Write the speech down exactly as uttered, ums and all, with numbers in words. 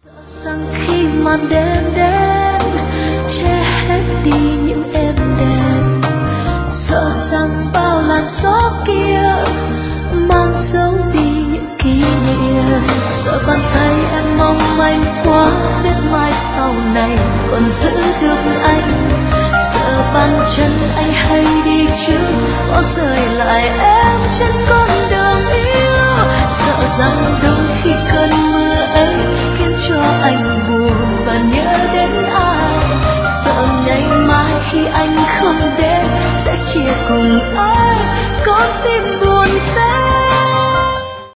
Rằng khi màn đêm đến che hết đi những êm đềm, sợ rằng bao làn gió kia mang dấu đi những kỷ niệm, sợ bàn tay em mong manh quá biết mai sau này còn giữ được anh, sợ bàn chân anh hay đi trước có rời lại em trên con đường yêu, sợ rằng đôi khi cơn mưa ấy khiến cho anh buồn và nhớ đến ai, sợ ngày mai khi anh không đến sẽ chia cùng ai con tim buồn.